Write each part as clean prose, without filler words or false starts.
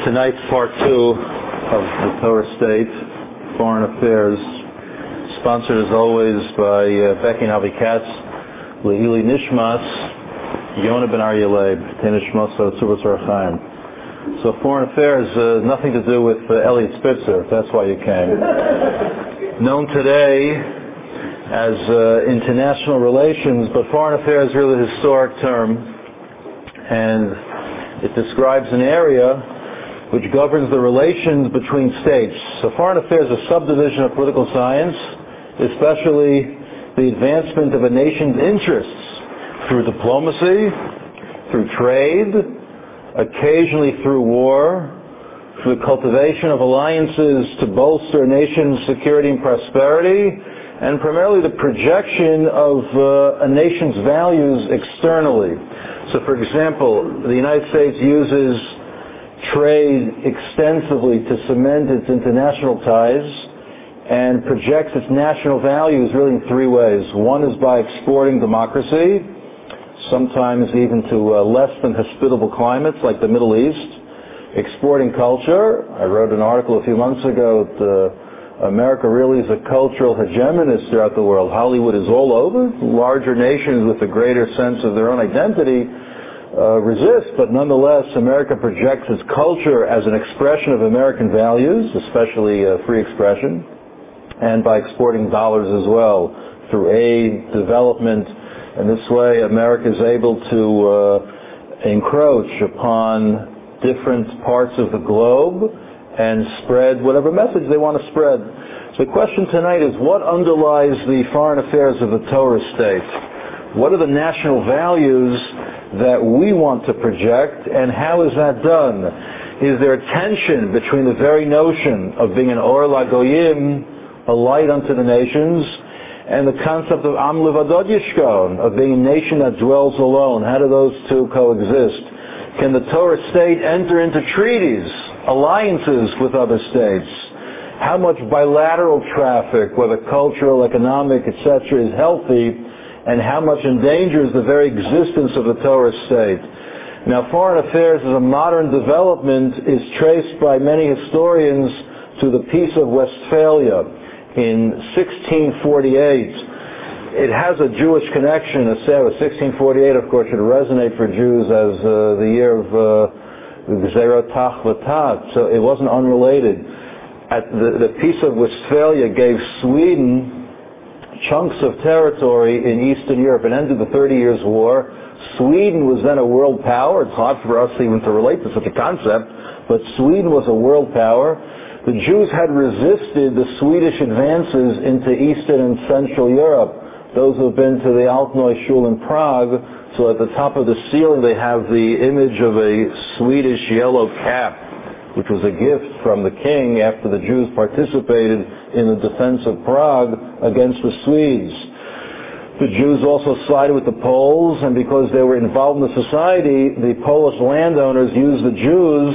Tonight's part 2 of the Torah State, Foreign Affairs, sponsored as always by Becky and Avi Katz, Le'ili Nishmas, Yonah ben Aryeh Leib, Tenishmas Tzuvas Chaim. So Foreign Affairs, nothing to do with Elliot Spitzer, if that's why you came. Known today as international relations, but Foreign Affairs is really a historic term, and it describes an area which governs the relations between states. So Foreign Affairs is a subdivision of political science, especially the advancement of a nation's interests through diplomacy, through trade, occasionally through war, through the cultivation of alliances to bolster a nation's security and prosperity, and primarily the projection of a nation's values externally. So for example, the United States uses trade extensively to cement its international ties and projects its national values really in 3 ways. One is by exporting democracy, sometimes even to less than hospitable climates like the Middle East, exporting culture. I wrote an article a few months ago that America really is a cultural hegemonist throughout the world. Hollywood is all over. Larger nations with a greater sense of their own identity resist, but nonetheless America projects its culture as an expression of American values, especially free expression, and by exporting dollars as well through aid, development. And this way America is able to encroach upon different parts of the globe and spread whatever message they want to spread. So the question tonight is, what underlies the foreign affairs of the Torah state? What are the national values that we want to project, and how is that done? Is there a tension between the very notion of being an Or LaGoyim, a light unto the nations, and the concept of Am Levadod Yishkon, of being a nation that dwells alone? How do those two coexist? Can the Torah state enter into treaties, alliances with other states? How much bilateral traffic, whether cultural, economic, etc., is healthy, and how much endangers the very existence of the Torah state? Now, foreign affairs as a modern development is traced by many historians to the Peace of Westphalia in 1648. It has a Jewish connection. 1648, of course, should resonate for Jews as the year of Gzerot Tach, so it wasn't unrelated. At the Peace of Westphalia gave Sweden chunks of territory in Eastern Europe. It ended the 30 Years' War. Sweden was then a world power. It's hard for us even to relate to such a concept, but Sweden was a world power. The Jews had resisted the Swedish advances into Eastern and Central Europe. Those who have been to the Altneu Shul in Prague, so at the top of the ceiling they have the image of a Swedish yellow cap, which was a gift from the king after the Jews participated in the defense of Prague against the Swedes. The Jews also sided with the Poles, and because they were involved in the society, the Polish landowners used the Jews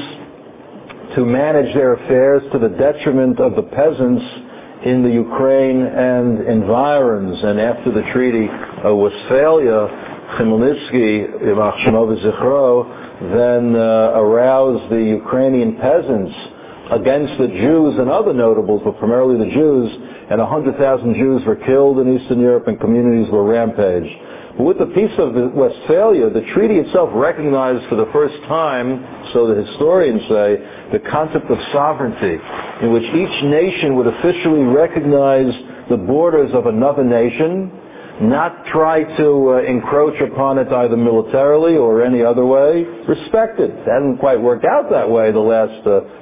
to manage their affairs to the detriment of the peasants in the Ukraine and environs. And after the Treaty of Westphalia, Khmelnytsky, Yimach Shemo v'Zichro, then aroused the Ukrainian peasants against the Jews and other notables, but primarily the Jews, and 100,000 Jews were killed in Eastern Europe and communities were rampaged. But with the Peace of Westphalia, the treaty itself recognized for the first time, so the historians say, the concept of sovereignty, in which each nation would officially recognize the borders of another nation, not try to encroach upon it either militarily or any other way, respect it. It hasn't quite worked out that way the last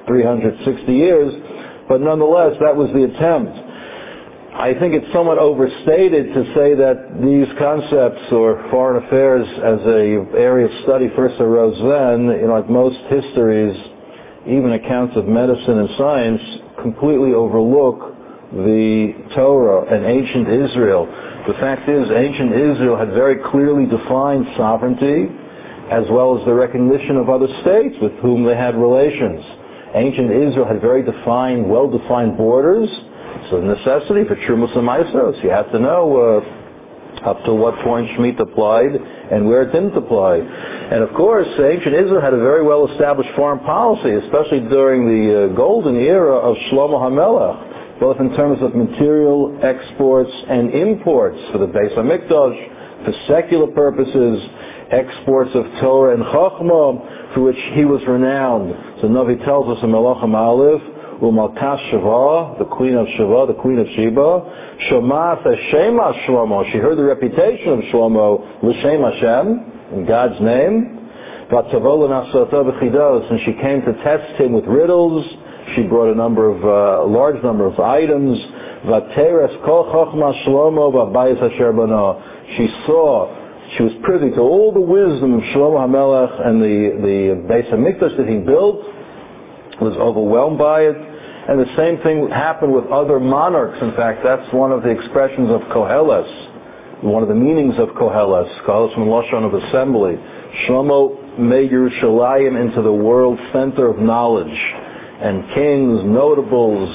360 years, but nonetheless, that was the attempt. I think it's somewhat overstated to say that these concepts or foreign affairs as an area of study first arose then. Like most histories, even accounts of medicine and science completely overlook the Torah and ancient Israel. The fact is, ancient Israel had very clearly defined sovereignty as well as the recognition of other states with whom they had relations. Ancient Israel had very defined, well-defined borders. So the necessity for true Muslim Maestros, you have to know up to what point Shemitah applied and where it didn't apply. And of course, ancient Israel had a very well-established foreign policy, especially during the golden era of Shlomo HaMelech, both in terms of material exports and imports for the Beis HaMikdash, for secular purposes, exports of Torah and Chachma, for which he was renowned. So Navi tells us in Melachim Aleph, Umalkas Sheva, the queen of Sheva, the queen of Sheba, Shomat Shema Shlomo. She heard the reputation of Shlomo L'Shem Hashem, in God's name. And she came to test him with riddles. She brought a large number of items. She was privy to all the wisdom of Shlomo HaMelech, and the Beis HaMikdash that he built, was overwhelmed by it. And the same thing happened with other monarchs. In fact, that's one of the expressions of Koheles, one of the meanings of Koheles. Koheles from Lashon of assembly. Shlomo made Yerushalayim into the world center of knowledge, and kings, notables,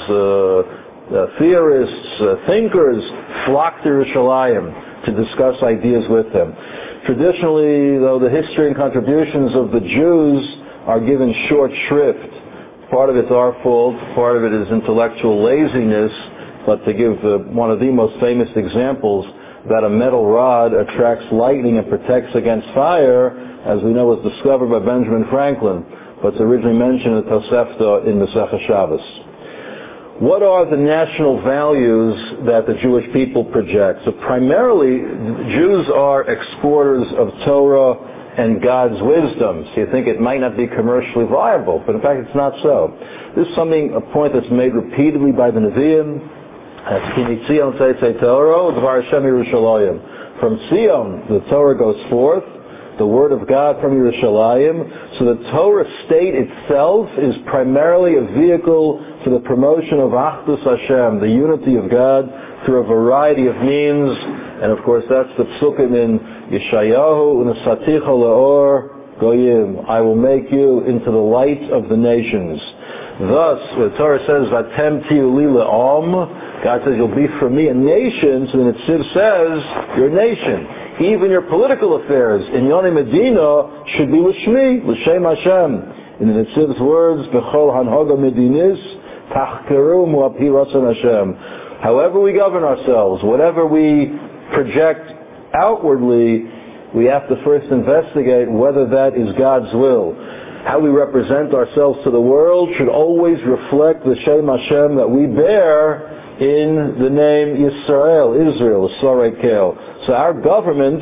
theorists, thinkers flocked to Yerushalayim to discuss ideas with him. Traditionally, though, the history and contributions of the Jews are given short shrift. Part of it's our fault, part of it is intellectual laziness, but to give one of the most famous examples, that a metal rod attracts lightning and protects against fire, as we know was discovered by Benjamin Franklin, but it's originally mentioned in Tosefta in Masechah Shabbos. What are the national values that the Jewish people project? So primarily, Jews are exporters of Torah and God's wisdom. So you think it might not be commercially viable, but in fact it's not so. This is a point that's made repeatedly by the Nevi'im. That's Ki Mitzion Teitzei Torah, Dvar Hashem Yerushalayim. From Zion, the Torah goes forth, the Word of God from Yerushalayim. So the Torah state itself is primarily a vehicle for the promotion of Achdus Hashem, the unity of God, through a variety of means. And of course that's the psukim in Yeshayahu, Unesaticha le'or goyim. I will make you into the light of the nations. Thus, the Torah says, Vatem tiyu li le'om. God says, you'll be for me a nation. So then it says, your nation, even your political affairs in Yoni Medina should be l'shmi, l'shem Hashem. In the Nitziv's words, B'chol hanhoga medinis, tachkeru mu'api ratzon Hashem. However we govern ourselves, whatever we project outwardly, we have to first investigate whether that is God's will. How we represent ourselves to the world should always reflect the Shem Hashem that we bear in the name Yisrael, Israel, Sorei Kel. So our government,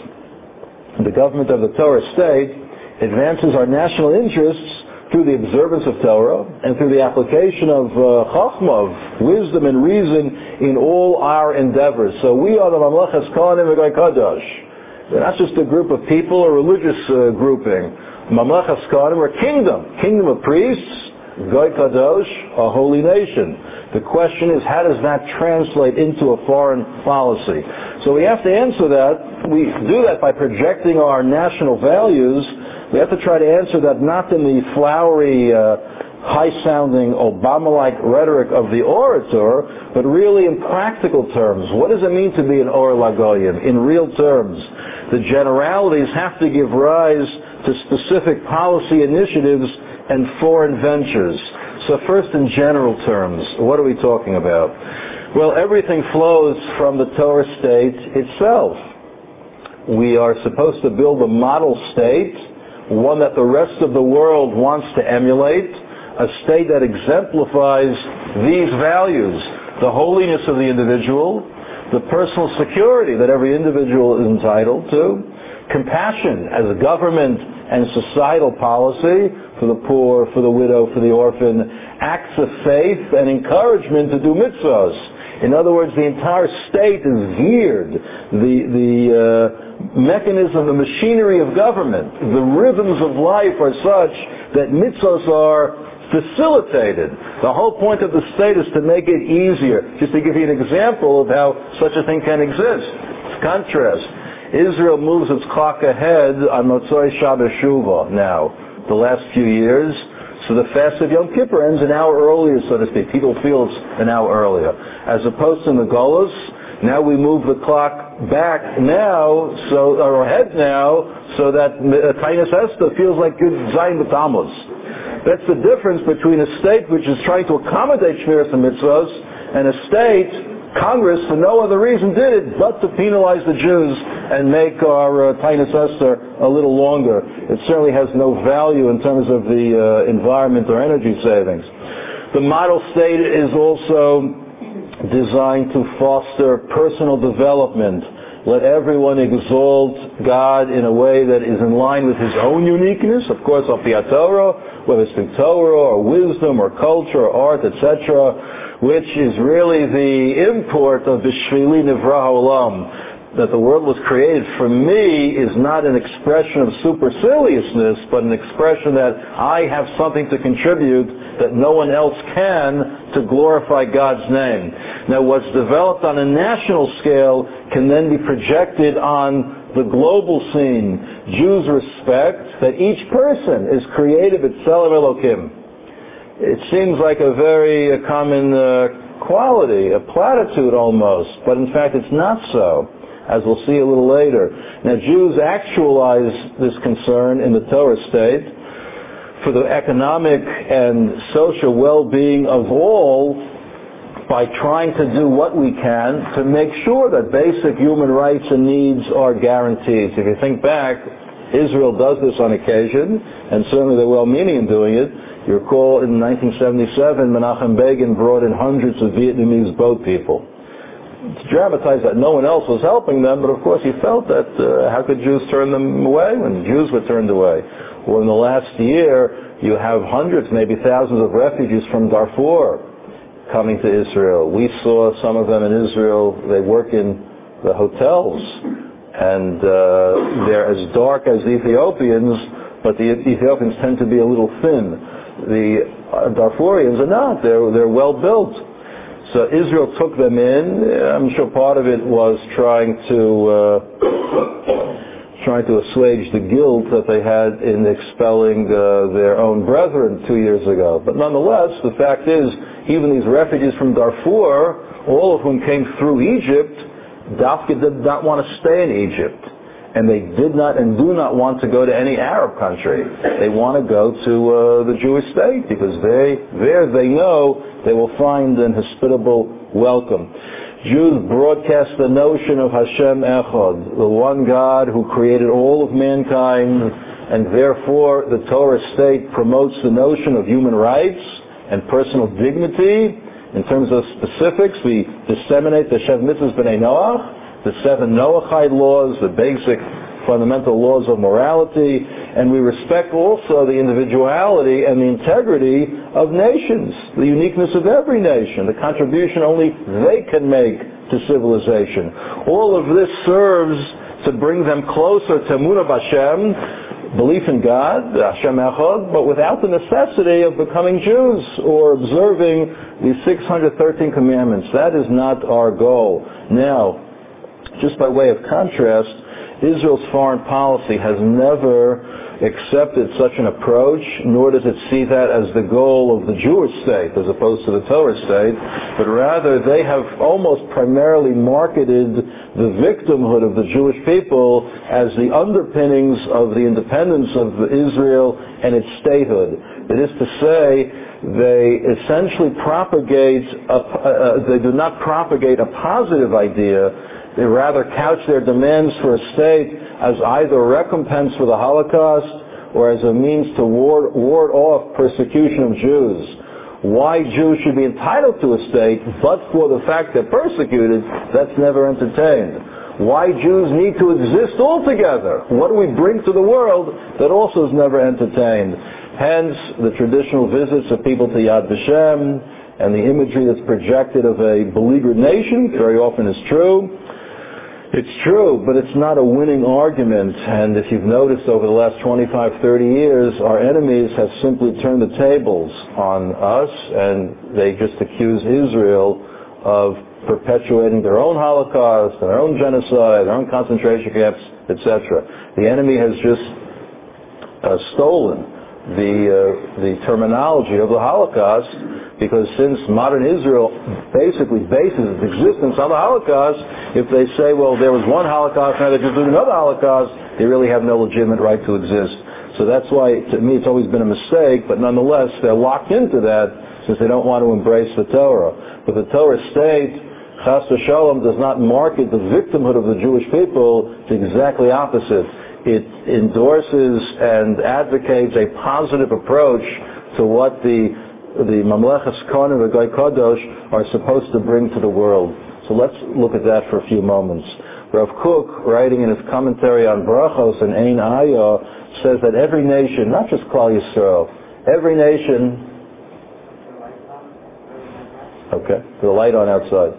the government of the Torah state, advances our national interests through the observance of Torah and through the application of Chachma, of wisdom and reason in all our endeavors. So we are the Mamlechas Kohanim V'Goy Kadosh. We're not just a group of people or religious grouping. Mamlechas Kohanim, we're kingdom of priests, Goy Kadosh, a holy nation. The question is, how does that translate into a foreign policy? So we have to answer that. We do that by projecting our national values. We have to try to answer that not in the flowery, high-sounding, Obama-like rhetoric of the orator, but really in practical terms. What does it mean to be an Or Lagoyim? In real terms, the generalities have to give rise to specific policy initiatives and foreign ventures. So first, in general terms, what are we talking about? Well, everything flows from the Torah state itself. We are supposed to build a model state, one that the rest of the world wants to emulate, a state that exemplifies these values: the holiness of the individual, the personal security that every individual is entitled to, compassion as a government and societal policy for the poor, for the widow, for the orphan, acts of faith and encouragement to do mitzvahs. In other words, the entire state is geared, the mechanism, the machinery of government, the rhythms of life are such that mitzvahs are facilitated. The whole point of the state is to make it easier. Just to give you an example of how such a thing can exist. Contrast. Israel moves its clock ahead on Motzei Shabbos Shuvah now, the last few years. So the fast of Yom Kippur ends an hour earlier, so to speak. People feel it's an hour earlier. As opposed to in the Golos, Now we move the clock back now, or ahead now, so that Tainus Esther feels like good Zayin B'Tammuz. That's the difference between a state which is trying to accommodate Shmiras and Mitzvahs, and a state, Congress, for no other reason did it but to penalize the Jews and make our Tainus Esther a little longer. It certainly has no value in terms of the environment or energy savings. The model state is also designed to foster personal development. Let everyone exalt God in a way that is in line with his own uniqueness, of course, of the Torah, whether it's through Torah or wisdom or culture or art, etc., which is really the import of B'Shvili Nivra Ha'olam, that the world was created for me is not an expression of superciliousness, but an expression that I have something to contribute that no one else can to glorify God's name. Now, what's developed on a national scale can then be projected on the global scene. Jews respect that each person is created b'Tselem Elokim. It seems like a very common quality, a platitude almost, but in fact it's not so, as we'll see a little later. Now, Jews actualize this concern in the Torah state for the economic and social well-being of all by trying to do what we can to make sure that basic human rights and needs are guaranteed. If you think back, Israel does this on occasion, and certainly they're well-meaning in doing it. You recall in 1977, Menachem Begin brought in hundreds of Vietnamese boat people. To dramatize that no one else was helping them, but of course he felt that how could Jews turn them away when Jews were turned away? Well, in the last year, you have hundreds, maybe thousands of refugees from Darfur coming to Israel. We saw some of them in Israel. They work in the hotels, and they're as dark as the Ethiopians, but the Ethiopians tend to be a little thin. The Darfurians are not. They're well built. So Israel took them in. I'm sure part of it was trying to assuage the guilt that they had in expelling their own brethren 2 years ago. But nonetheless, the fact is, even these refugees from Darfur, all of whom came through Egypt, Dafka did not want to stay in Egypt. And they did not and do not want to go to any Arab country. They want to go to the Jewish state because they know they will find an hospitable welcome. Jews broadcast the notion of Hashem Echad, the one God who created all of mankind, and therefore the Torah state promotes the notion of human rights and personal dignity. In terms of specifics, we disseminate the Shev Mitzvahs B'nai Noach, the 7 Noachide laws, the basic fundamental laws of morality, and we respect also the individuality and the integrity of nations, the uniqueness of every nation, the contribution only they can make to civilization. All of this serves to bring them closer to Emunah B'Hashem, belief in God, Hashem Echad, but without the necessity of becoming Jews or observing the 613 commandments. That is not our goal. Now, just by way of contrast, Israel's foreign policy has never accepted such an approach, nor does it see that as the goal of the Jewish state as opposed to the Torah state, but rather they have almost primarily marketed the victimhood of the Jewish people as the underpinnings of the independence of Israel and its statehood. It is to say, they essentially they do not propagate a positive idea. They rather couch their demands for a state as either a recompense for the Holocaust or as a means to ward off persecution of Jews. Why Jews should be entitled to a state, but for the fact they're persecuted, that's never entertained. Why Jews need to exist altogether. What do we bring to the world that also is never entertained? Hence, the traditional visits of people to Yad Vashem and the imagery that's projected of a beleaguered nation very often is true. It's true, but it's not a winning argument. And if you've noticed over the last 25, 30 years, our enemies have simply turned the tables on us, and they just accuse Israel of perpetuating their own Holocaust, their own genocide, their own concentration camps, etc. The enemy has just stolen the terminology of the Holocaust Because since modern Israel basically bases its existence on the Holocaust, if they say, well, there was one Holocaust, now they're just doing another Holocaust, they really have no legitimate right to exist. So that's why, to me, it's always been a mistake, but nonetheless, they're locked into that since they don't want to embrace the Torah. But the Torah state, Chas v'Shalom, does not market the victimhood of the Jewish people. It's exactly opposite. It endorses and advocates a positive approach to what the Mamlechas Kohanim and Goy Kadosh are supposed to bring to the world. So let's look at that for a few moments. Rav Kook, writing in his commentary on Brachos and Ein Ayah, says that every nation, not just Klal Yisrael, every nation... Okay, the light on outside.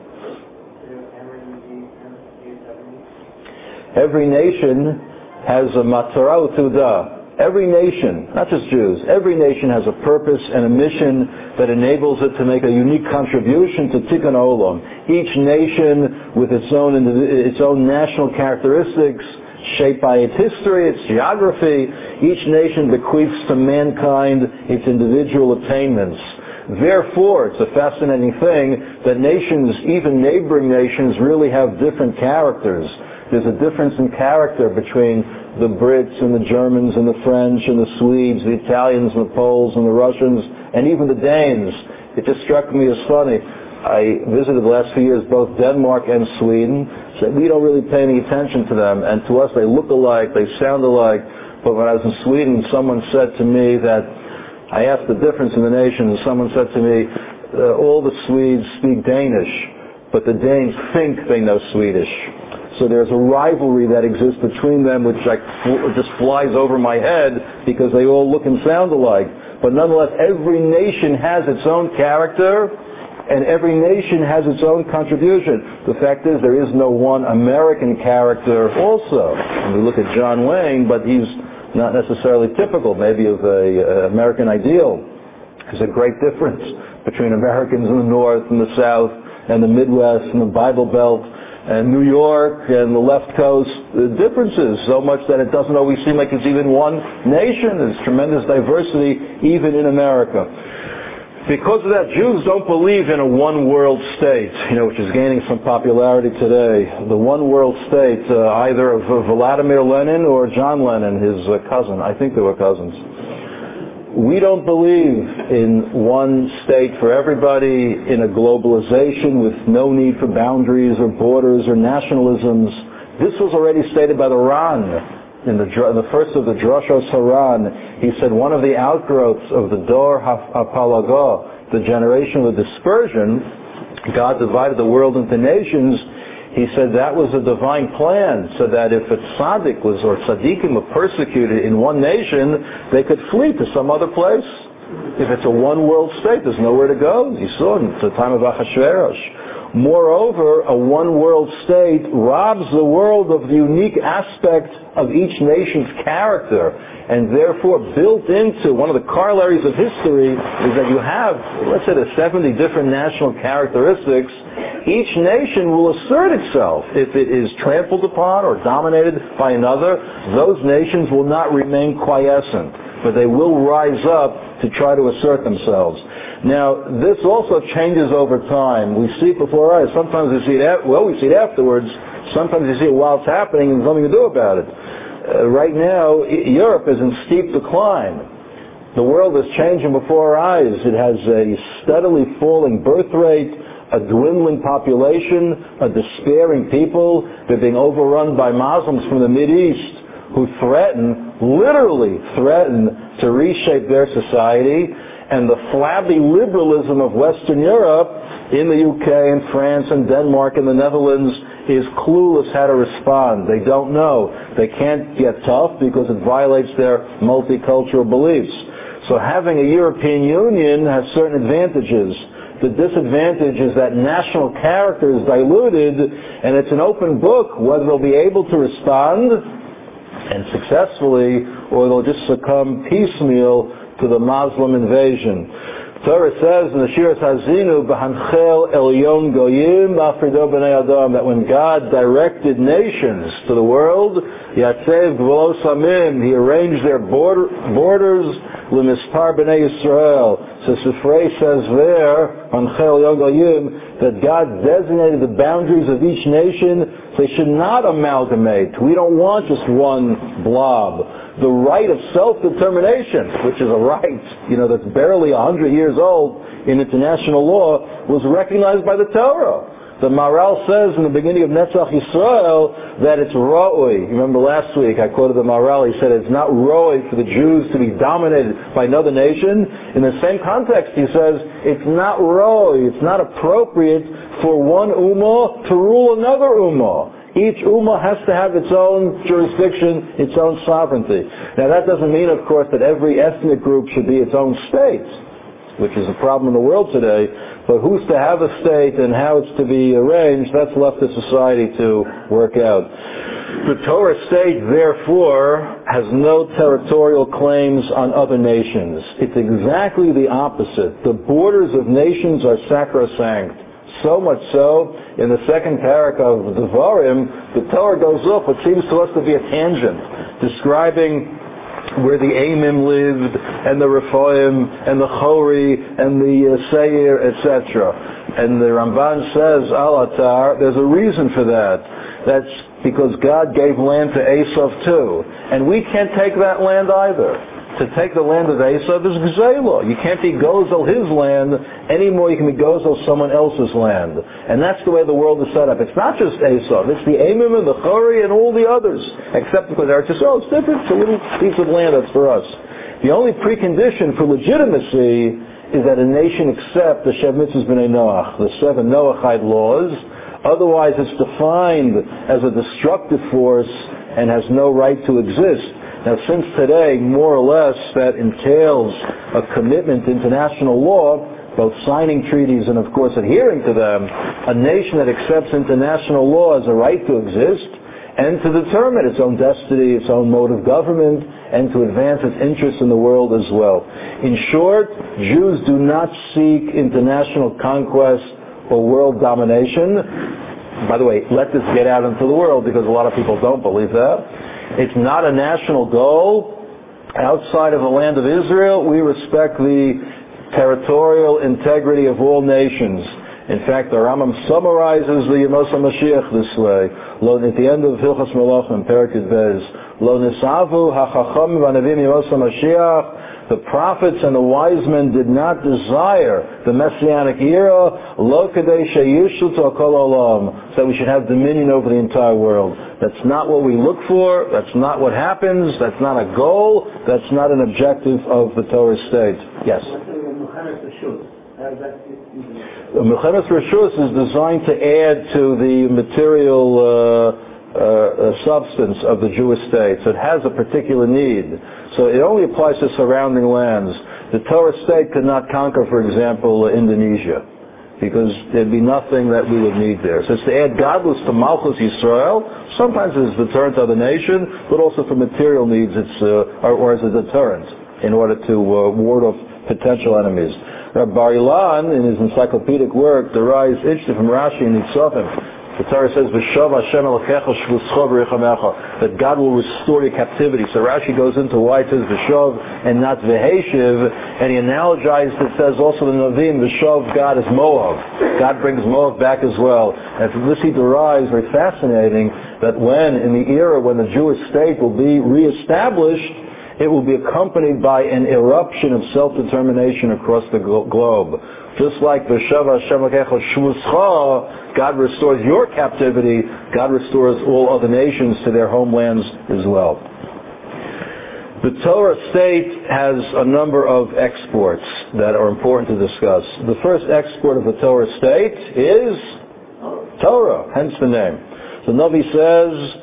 Every nation has a matara u'tudah. Every nation, not just Jews, every nation has a purpose and a mission that enables it to make a unique contribution to Tikkun Olam. Each nation with its own national characteristics, shaped by its history, its geography. Each nation bequeaths to mankind its individual attainments. Therefore, it's a fascinating thing that nations, even neighboring nations, really have different characters. There's a difference in character between the Brits and the Germans and the French and the Swedes, the Italians and the Poles and the Russians, and even the Danes. It just struck me as funny. I visited the last few years both Denmark and Sweden. So we don't really pay any attention to them, and to us they look alike, they sound alike. But when I was in Sweden, someone said to me that, I asked the difference in the nations, and someone said to me, all the Swedes speak Danish, but the Danes think they know Swedish. So there's a rivalry that exists between them which just flies over my head because they all look and sound alike. But nonetheless, every nation has its own character, and every nation has its own contribution. The fact is, there is no one American character also. And we look at John Wayne, but he's not necessarily typical, maybe, of an American ideal. There's a great difference between Americans in the North and the South and the Midwest and the Bible Belt and New York and the left coast. The differences so much that it doesn't always seem like it's even one nation. There's tremendous diversity even in America. Because of that, Jews don't believe in a one-world state, which is gaining some popularity today. The one-world state, either of Vladimir Lenin or John Lennon, his cousin. I think they were cousins. We don't believe in one state for everybody, in a globalization with no need for boundaries or borders or nationalisms. This was already stated by the Ran. In the first of the Droshos Haran, he said one of the outgrowths of the Dor HaPalagah, the generation of the dispersion, God divided the world into nations. He said that was a divine plan, so that if a tzaddik or tzaddikim were persecuted in one nation, they could flee to some other place. If it's a one-world state, there's nowhere to go. You saw in the time of Ahasuerus. Moreover, a one-world state robs the world of the unique aspect of each nation's character, and therefore built into one of the corollaries of history is that you have, let's say, the 70 different national characteristics. Each nation will assert itself. If it is trampled upon or dominated by another, those nations will not remain quiescent, but they will rise up to try to assert themselves. Now, this also changes over time. We see it before our eyes. Sometimes we see it afterwards. Sometimes we see it while it's happening and there's nothing to do about it. Right now, Europe is in steep decline. The world is changing before our eyes. It has a steadily falling birth rate, a dwindling population, a despairing people. They're being overrun by Muslims from the Mideast who literally threaten to reshape their society. And the flabby liberalism of Western Europe, in the UK and France and Denmark and the Netherlands, is clueless how to respond. They don't know. They can't get tough because it violates their multicultural beliefs. So having a European Union has certain advantages. The disadvantage is that national character is diluted, and it's an open book whether they'll be able to respond and successfully, or they'll just succumb piecemeal to the Muslim invasion. Torah says in the Shiras Hazinu, B'hanchel Elyon Goyim Afrido B'nei Adam, that when God directed nations to the world, Yatsev Gvolos Amim, He arranged their borders, L'mispar B'nei Yisrael. So Sifrei says there, Hanchel Elyon Goyim, that God designated the boundaries of each nation. They should not amalgamate. We don't want just one blob. The right of self-determination, which is a right, that's barely 100 years old in international law, was recognized by the Torah. The Maharal says in the beginning of Netzach Yisrael that it's ra'oi. Remember last week I quoted the Maharal. He said it's not ra'oi for the Jews to be dominated by another nation. In the same context, he says it's not ra'oi. It's not appropriate for one ummah to rule another ummah. Each ummah has to have its own jurisdiction, its own sovereignty. Now that doesn't mean, of course, that every ethnic group should be its own state, which is a problem in the world today. But who's to have a state and how it's to be arranged, that's left to society to work out. The Torah state, therefore, has no territorial claims on other nations. It's exactly the opposite. The borders of nations are sacrosanct. So much so, in the second parak of Devarim, the Torah goes off what seems to us to be a tangent, describing where the Amim lived, and the Rephaim, and the Chori, and the Seir, etc. And the Ramban says, Al-Atar, there's a reason for that. That's because God gave land to Esav too. And we can't take that land either. To take the land of Esav is Gzela. You can't be Gozel his land anymore. You can be Gozel someone else's land. And that's the way the world is set up. It's not just Esav. It's the Amim and the Chori and all the others. Except because Eretz Yisrael, it's different. It's a little piece of land that's for us. The only precondition for legitimacy is that a nation accept the Shev Mitzvahs B'nai Noach, the 7 Noachide laws. Otherwise it's defined as a destructive force and has no right to exist. Now, since today, more or less, that entails a commitment to international law, both signing treaties and, of course, adhering to them, a nation that accepts international law has a right to exist and to determine its own destiny, its own mode of government, and to advance its interests in the world as well. In short, Jews do not seek international conquest or world domination. By the way, let this get out into the world because a lot of people don't believe that. It's not a national goal. Outside of the land of Israel, we respect the territorial integrity of all nations. In fact, the Rambam summarizes the Yemos HaMashiach this way. At the end of Hilchos Melachim, Perek Yud, Lo nisavu hachacham v'anavim Yemos HaMashiach. The prophets and the wise men did not desire the Messianic era, lo kadei sheyishlu to kol olam, so we should have dominion over the entire world. That's not what we look for. That's not what happens. That's not a goal. That's not an objective of the Torah state. Yes? The Milchemes Reshus is designed to add to the material substance of the Jewish state. So it has a particular need. So it only applies to surrounding lands. The Torah state could not conquer, for example, Indonesia, because there'd be nothing that we would need there. So it's to add godless to Malchus Yisrael. Sometimes it's a deterrent to the nation, but also for material needs, or as a deterrent in order to ward off potential enemies. Rabbi Bar Ilan, in his encyclopedic work, derives interesting from Rashi and Nitzavim. The Torah says, "V'shov Hashem Elokecha shvuscho b'richamecha," that God will restore your captivity. So Rashi goes into why it says "v'shov" and not "v'heshiv," and he analogized. It says also the Nevi'im, "v'shov" God is Moav. God brings Moav back as well. And from this he derives, very fascinating, that when in the era when the Jewish state will be reestablished, it will be accompanied by an eruption of self-determination across the globe. Just like V'shav Hashem Elokecha shvuscha, God restores your captivity, God restores all other nations to their homelands as well. The Torah state has a number of exports that are important to discuss. The first export of the Torah state is Torah, hence the name. The Navi says,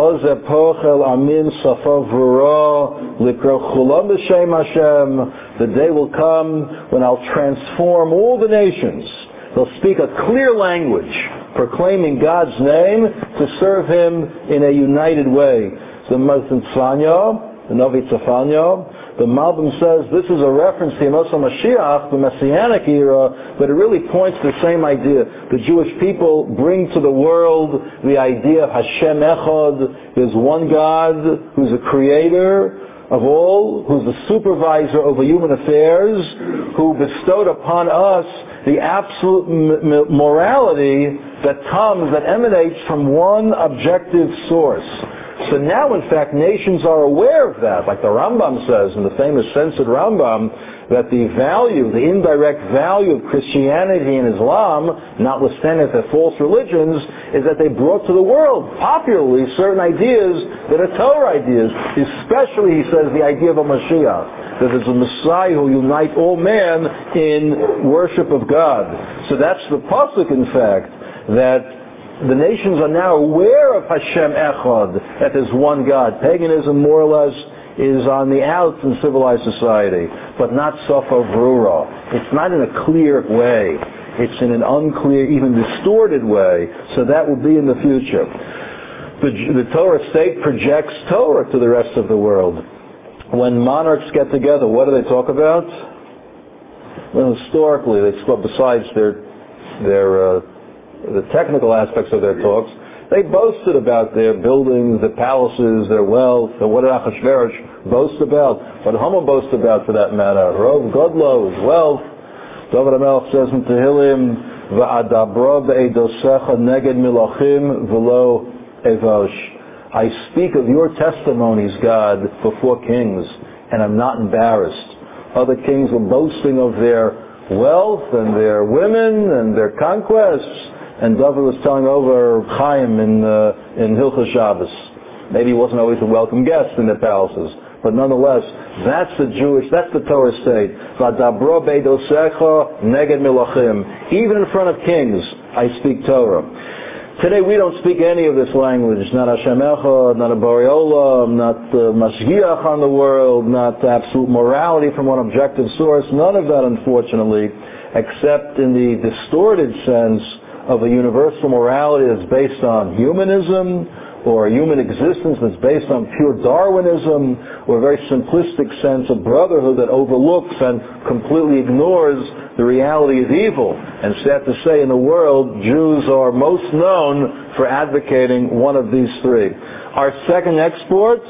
the day will come when I'll transform all the nations. They'll speak a clear language, proclaiming God's name to serve Him in a united way. The Matzanya, the Novi Tzefanya. The Malbim says this is a reference to Yemos HaMashiach, the Messianic era, but it really points to the same idea. The Jewish people bring to the world the idea of Hashem Echad. There's one God who's a creator of all, who's the supervisor over human affairs, who bestowed upon us the absolute morality that emanates from one objective source. So now, in fact, nations are aware of that, like the Rambam says in the famous censored Rambam, that the indirect value of Christianity and Islam, notwithstanding their false religions, is that they brought to the world popularly certain ideas that are Torah ideas, especially, he says, the idea of a Mashiach, that there's a Messiah who will unite all man in worship of God. So that's the pasuk, in fact, that the nations are now aware of Hashem Echad, that there's one God. Paganism, more or less, is on the outs in civilized society, but not Sofa Vrura. It's not in a clear way. It's in an unclear, even distorted way. So that will be in the future. The Torah state projects Torah to the rest of the world. When monarchs get together, what do they talk about? Well, historically, they spoke, besides the technical aspects of their talks, they boasted about their buildings, their palaces, their wealth, and what did Achashverosh boast about? What did Haman boast about, for that matter? Rov Godlo, his wealth. David HaMelech says in Tehillim, Va'adabra be'edosecha neged milachim v'lo evosh. I speak of your testimonies, God, before kings, and I'm not embarrassed. Other kings were boasting of their wealth and their women and their conquests. And David was telling over Chaim in Hilchos Shabbos. Maybe he wasn't always a welcome guest in their palaces, but nonetheless, that's the Torah state. V'adabro beidosecha neged milachim. Even in front of kings, I speak Torah. Today we don't speak any of this language. Not Hashem Echad, not a Borei not Mashgiach on the world, not absolute morality from one objective source. None of that, unfortunately, except in the distorted sense of a universal morality that's based on humanism, or a human existence that's based on pure Darwinism, or a very simplistic sense of brotherhood that overlooks and completely ignores the reality of evil. And sad to say, in the world, Jews are most known for advocating one of these three. Our second export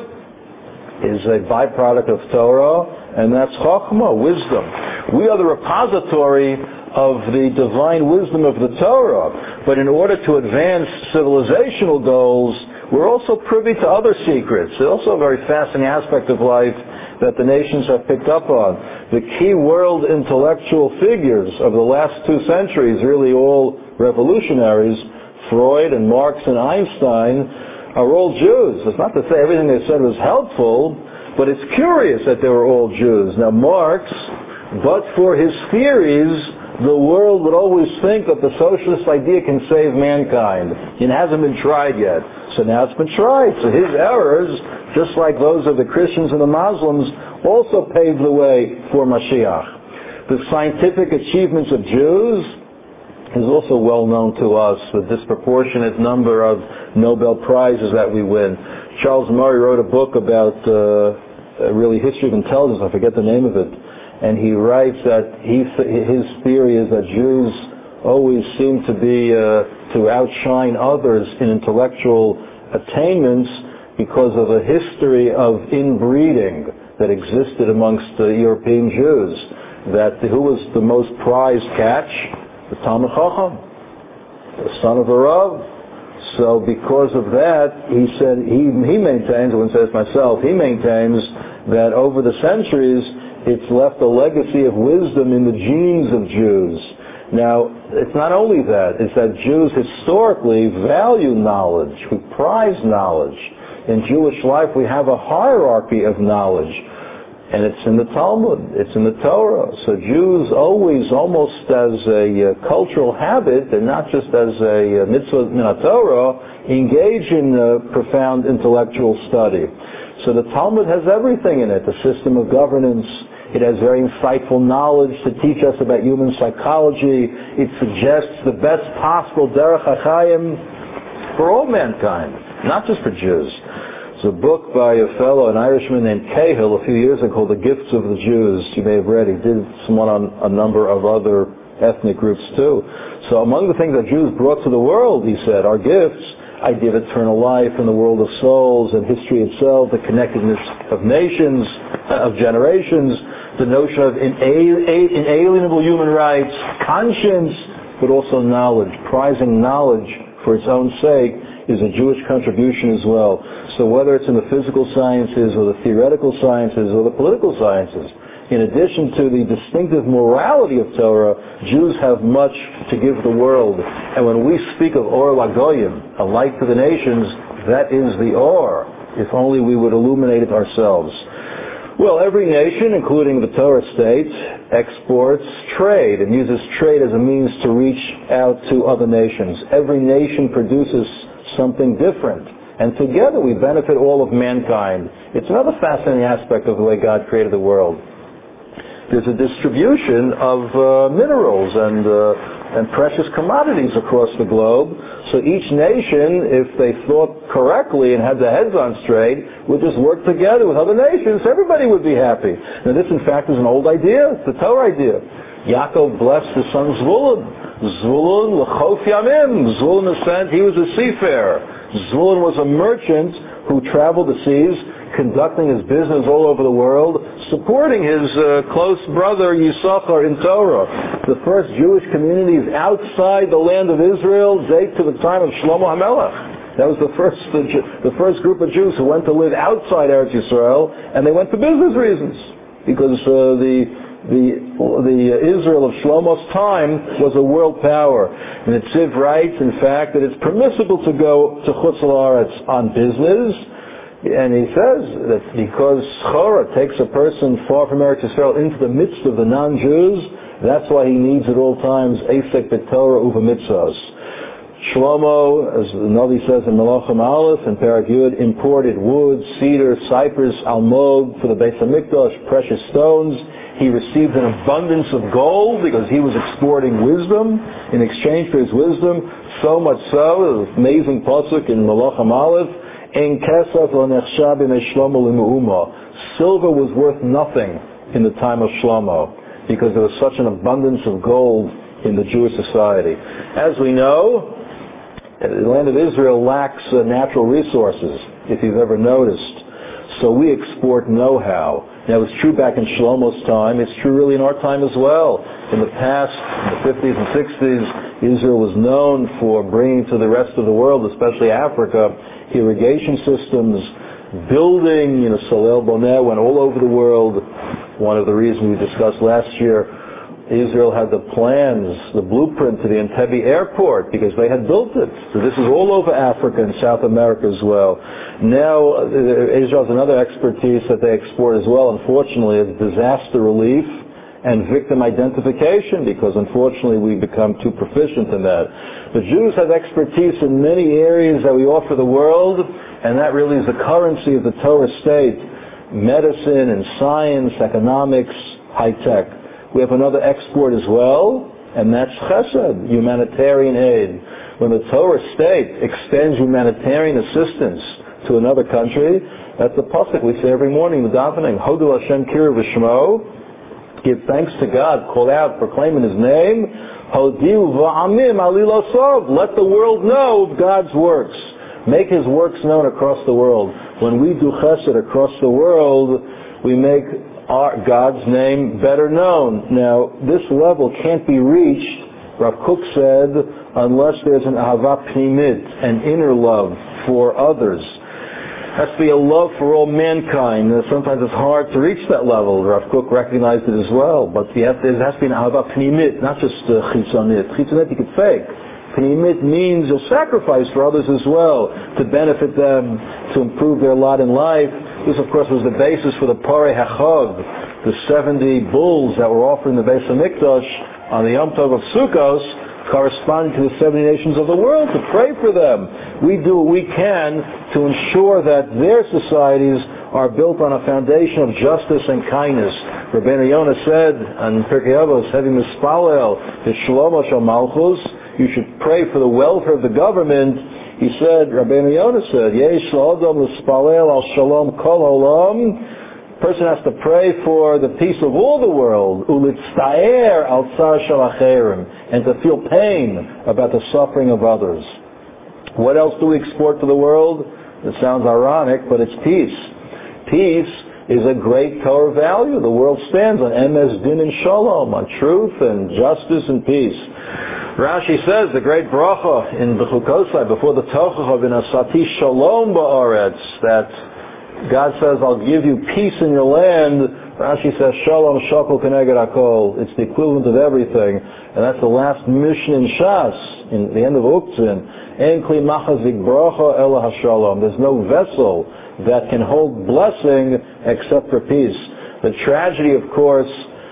is a byproduct of Torah, and that's Chokhmah, wisdom. We are the repository of the divine wisdom of the Torah, but in order to advance civilizational goals, we're also privy to other secrets. It's also a very fascinating aspect of life that the nations have picked up on. The key world intellectual figures of the last 2 centuries, really all revolutionaries, Freud and Marx and Einstein, are all Jews. It's not to say everything they said was helpful, but it's curious that they were all Jews. Now Marx, but for his theories, the world would always think that the socialist idea can save mankind. It hasn't been tried yet. So now it's been tried. So his errors, just like those of the Christians and the Muslims, also paved the way for Mashiach. The scientific achievements of Jews is also well known to us, the disproportionate number of Nobel Prizes that we win. Charles Murray wrote a book about really history of intelligence. I forget the name of it. And he writes that his theory is that Jews always seem to be to outshine others in intellectual attainments because of a history of inbreeding that existed amongst the European Jews. That who was the most prized catch? The Talmid Chacham, the son of a Rav. So because of that, he said he maintains, I wouldn't say this myself, he maintains that over the centuries it's left a legacy of wisdom in the genes of Jews. Now, it's not only that, it's that Jews historically value knowledge, we prize knowledge. In Jewish life we have a hierarchy of knowledge, and it's in the Talmud, it's in the Torah. So Jews always, almost as a cultural habit, and not just as a mitzvah in the Torah, engage in profound intellectual study. So the Talmud has everything in it, the system of governance. It has very insightful knowledge to teach us about human psychology. It suggests the best possible derech hachayim for all mankind, not just for Jews. There's a book by a fellow, an Irishman named Cahill, a few years ago, called The Gifts of the Jews. You may have read. He did one on a number of other ethnic groups too. So among the things that Jews brought to the world, he said, are gifts. Idea of eternal life and the world of souls and history itself, the connectedness of nations, of generations, the notion of inalienable human rights, conscience, but also knowledge. Prizing knowledge for its own sake is a Jewish contribution as well. So whether it's in the physical sciences or the theoretical sciences or the political sciences, in addition to the distinctive morality of Torah, Jews have much to give the world. And when we speak of Or LaGoyim, a light to the nations, that is the Or, if only we would illuminate it ourselves. Well, every nation, including the Torah state, exports trade and uses trade as a means to reach out to other nations. Every nation produces something different, and together we benefit all of mankind. It's another fascinating aspect of the way God created the world. There's a distribution of minerals and precious commodities across the globe. So each nation, if they thought correctly and had their heads on straight, would just work together with other nations. Everybody would be happy. Now this, in fact, is an old idea. It's the Torah idea. Yaakov blessed his son Zvulun. Zvulun l'chof yamim. Zvulun, in a sense, he was a seafarer. Zvulun was a merchant who traveled the seas, conducting his business all over the world, supporting his close brother Yisachar in Torah. The first Jewish communities outside the land of Israel date to the time of Shlomo HaMelech. That was the first group of Jews who went to live outside Eretz Yisrael, and they went for business reasons, because the Israel of Shlomo's time was a world power. And the Tziv writes, in fact, that it's permissible to go to Chutz La'aretz on business. And he says that because Chora takes a person far from Eretz Yisrael into the midst of the non-Jews, that's why he needs at all times Eisek b'Torah uva mitzvahs. Shlomo, as the Navi says in Melachim Aleph and Perek Yud, imported wood, cedar, cypress, almog for the Beis HaMikdash, precious stones. He received an abundance of gold because he was exporting wisdom in exchange for his wisdom. So much so, an amazing pasuk in Melachim Aleph, silver was worth nothing in the time of Shlomo because there was such an abundance of gold in the Jewish society. As we know, the land of Israel lacks natural resources, if you've ever noticed. So we export know-how. Now, it was true back in Shlomo's time. It's true really in our time as well. In the past, in the 50s and 60s, Israel was known for bringing to the rest of the world, especially Africa, irrigation systems, building, Solel Boneh went all over the world. One of the reasons we discussed last year, Israel had the plans, the blueprint to the Entebbe airport because they had built it. So this is all over Africa and South America as well. Now, Israel has another expertise that they export as well, unfortunately, is disaster relief and victim identification, because unfortunately we've become too proficient in that. The Jews have expertise in many areas that we offer the world, and that really is the currency of the Torah state. Medicine and science, economics, high tech. We have another export as well, and that's chesed, humanitarian aid. When the Torah state extends humanitarian assistance to another country, that's the pasuk we say every morning, the davening, Hodu Hashem Kira V'Shmo, give thanks to God, call out, proclaim in His name, Hodiu V'Amim Alilosov, let the world know of God's works. Make His works known across the world. When we do chesed across the world, we make God's name better known. Now, this level can't be reached, Rav Kook said, unless there's an ahava pnimit, an inner love for others. Has to be a love for all mankind. Sometimes it's hard to reach that level. Rav Kook recognized it as well. But there has to be an ahava pnimit, not just chitzonit. Chitzonit you could fake. Pnimit means a sacrifice for others as well, to benefit them, to improve their lot in life. This, of course, was the basis for the Parei HaChag, the 70 bulls that were offered in the Beis HaMikdash on the Yom Tov of Sukkos, corresponding to the 70 nations of the world, to pray for them. We do what we can to ensure that their societies are built on a foundation of justice and kindness. Rabbeinu Yonah said on Pirkei Avos, Hevi Mispalel, the Shlomo Shel Malchus, you should pray for the welfare of the government He said, Rabbeinu Yonah said, Yesh l'odom l'spalel al shalom kol olam. Person has to pray for the peace of all the world, ulitztaer al tsar shel acherim, and to feel pain about the suffering of others. What else do we export to the world? It sounds ironic, but it's peace. Peace is a great Torah value. The world stands on emes, din, and shalom, on truth and justice and peace. Rashi says, the great bracha in Bechukosai, before the Tochacha v'nasati shalom ba'aretz, that God says, I'll give you peace in your land. Rashi says, shalom shakol keneged hakol. It's the equivalent of everything. And that's the last mission in Shas, in the end of Uktzin. En kli machazik bracha ela hashalom. There's no vessel that can hold blessing except for peace. The tragedy, of course,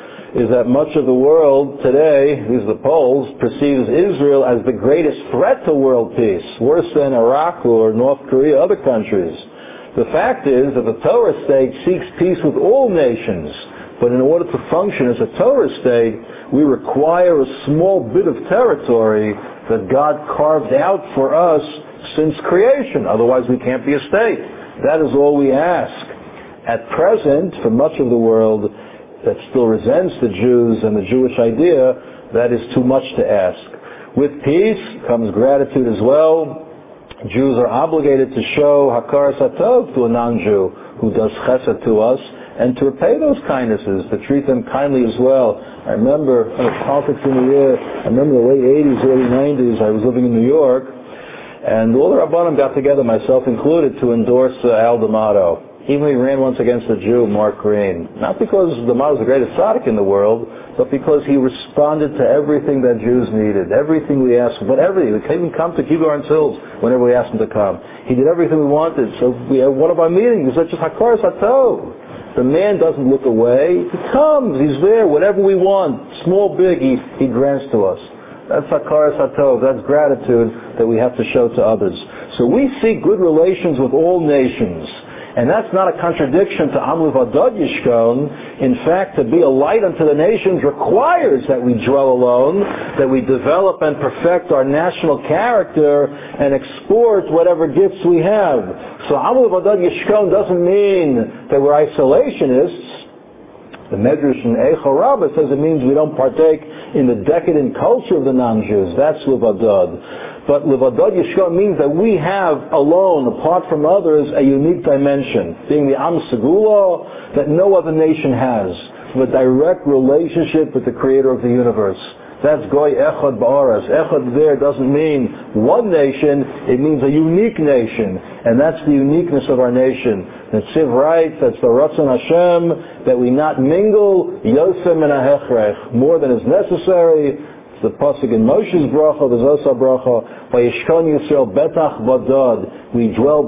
is that much of the world today, these are the Poles, perceives Israel as the greatest threat to world peace, worse than Iraq or North Korea, other countries. The fact is that the Torah state seeks peace with all nations, but in order to function as a Torah state, we require a small bit of territory that God carved out for us since creation. Otherwise we can't be a state. That is all we ask. At present, for much of the world that still resents the Jews and the Jewish idea, that is too much to ask. With peace comes gratitude as well. Jews are obligated to show hakaras hatov to a non-Jew who does chesed to us, and to repay those kindnesses, to treat them kindly as well. I remember, politics in the year, I remember the late 80s, early 90s, I was living in New York, and all the Rabbanim got together, myself included, to endorse Al D'Amato. Even he ran once against a Jew, Mark Green. Not because D'Amato was the greatest tzaddik in the world, but because he responded to everything that Jews needed, everything we asked him, but everything. We couldn't even come to Kibar's Hills whenever we asked him to come. He did everything we wanted. So we had one of our meetings. It's just hakaras hatov. The man doesn't look away. He comes. He's there. Whatever we want, small, big, he grants to us. That's hakaras hatov. That's gratitude that we have to show to others. So we seek good relations with all nations. And that's not a contradiction to Am Levadad Yishkon. In fact, to be a light unto the nations requires that we dwell alone, that we develop and perfect our national character and export whatever gifts we have. So Am Levadad Yishkon doesn't mean that we're isolationists. The Medrash in Eicha Rabbah says it means we don't partake in the decadent culture of the non-Jews. That's Levadad. But Levadad Yishkon means that we have alone, apart from others, a unique dimension, being the Am Segula that no other nation has, with a direct relationship with the Creator of the universe. That's Goy Echad Ba'aras. Echad there doesn't mean one nation, it means a unique nation. And that's the uniqueness of our nation. And Tziv writes, that's the Ratzon Hashem, that we not mingle Yosem and Ahechrech, more than is necessary. It's the pasuk in Moshe's bracha, the Zosa bracha, by Yishkon Yisrael Betach Badad. We dwell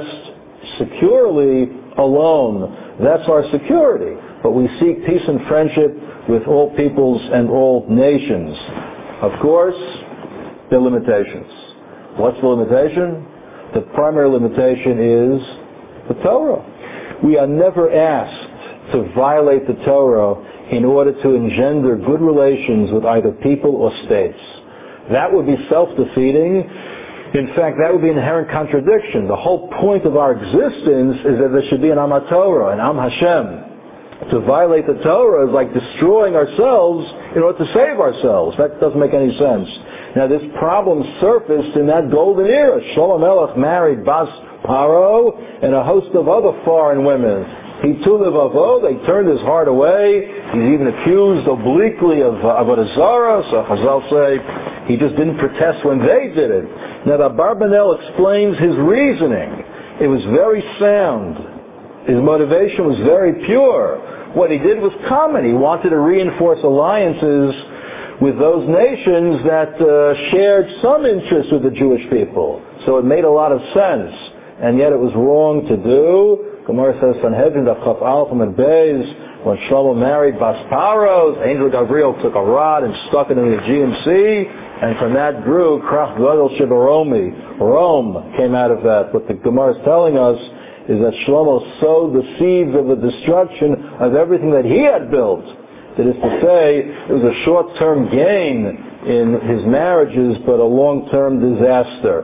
best securely alone. That's our security. But we seek peace and friendship with all peoples and all nations. Of course, there are limitations. What's the limitation? The primary limitation is the Torah. We are never asked to violate the Torah in order to engender good relations with either people or states. That would be self-defeating. In fact, that would be an inherent contradiction. The whole point of our existence is that there should be an Am HaTorah, an Am Hashem. To violate the Torah is like destroying ourselves in order to save ourselves. That doesn't make any sense. Now, this problem surfaced in that golden era. Shlomo Melech married Bas Paro and a host of other foreign women. He too levavo, they turned his heart away. He's even accused obliquely of Avodah Zarah, so Chazal say he just didn't protest when they did it. Now the Abarbanel explains his reasoning. It was very sound. His motivation was very pure. What he did was common. He wanted to reinforce alliances with those nations that shared some interest with the Jewish people. So it made a lot of sense. And yet it was wrong to do. Gemara says, Sanhedrin, Daf Chaf Aleph and Beis, when Shlomo married Bas Paros, Angel Gabriel took a rod and stuck it in the Aegean Sea, and from that grew Krach Gadol Shibaromi. Rome came out of that. What the Gemara is telling us is that Shlomo sowed the seeds of the destruction of everything that he had built. That is to say, it was a short-term gain in his marriages, but a long-term disaster.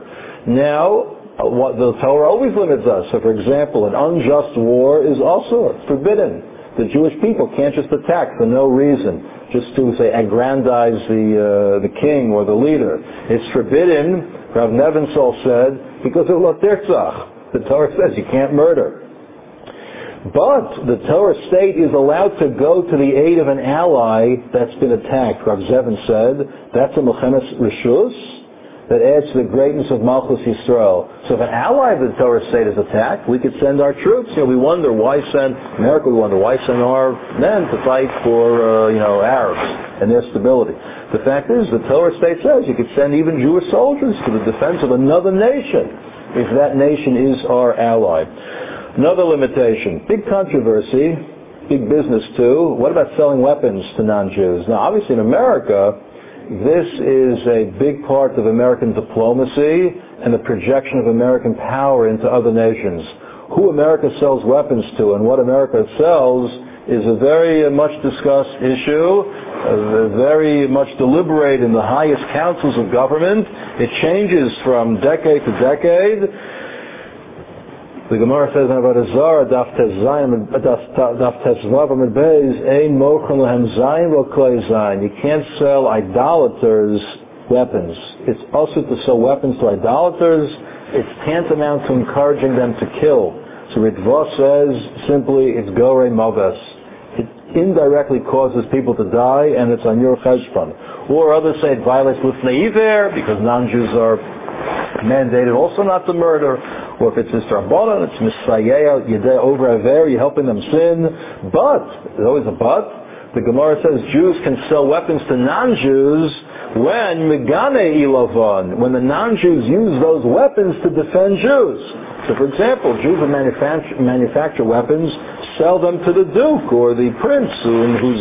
Now, what the Torah always limits us. So, for example, an unjust war is also forbidden. The Jewish people can't just attack for no reason, just to, say, aggrandize the king or the leader. It's forbidden, Rav Nebenzahl said, because of lo tirtzach. The Torah says you can't murder. But the Torah state is allowed to go to the aid of an ally that's been attacked. Rav Zevin said that's a Milchemes Reshus that adds to the greatness of Malchus Yisrael. So if an ally of the Torah state is attacked, we could send our troops. We wonder why send America. We wonder why send our men to fight for Arabs and their stability. The fact is, the Torah state says you could send even Jewish soldiers to the defense of another nation if that nation is our ally. Another limitation, big controversy, big business too. What about selling weapons to non-Jews? Now, obviously in America, this is a big part of American diplomacy and the projection of American power into other nations. Who America sells weapons to and what America sells is a very much discussed issue, very much deliberated in the highest councils of government. It changes from decade to decade. The Gemara says in Avodah Zarah, Daf Tezvav Amud Beis, Ein mochen lehem zayin v'lo klei zayin. You can't sell idolaters weapons. It's also to sell weapons to idolaters. It's tantamount to encouraging them to kill. So Ritva says simply, it's gorei maves. It indirectly causes people to die, and it's on your cheshbon. Or others say it violates lifnei iver because non-Jews are mandated also not to murder. Or if it's Rabbanan, it's Misayeh, Yedeh over Aver, you're helping them sin. But, there's always a but, the Gemara says Jews can sell weapons to non-Jews when Megane Ilavon, when the non-Jews use those weapons to defend Jews. So for example, Jews who manufacture weapons, sell them to the Duke or the Prince in whose